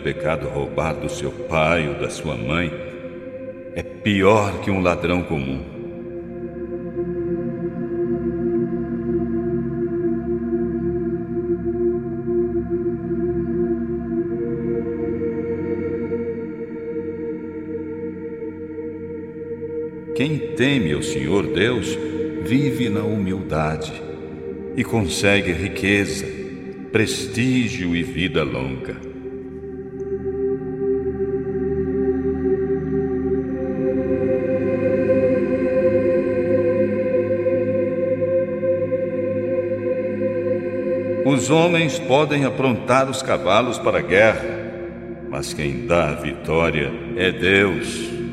pecado roubar do seu pai ou da sua mãe é pior que um ladrão comum. Quem teme ao Senhor Deus vive na humildade e consegue riqueza, prestígio e vida longa. Os homens podem aprontar os cavalos para a guerra, mas quem dá a vitória é Deus.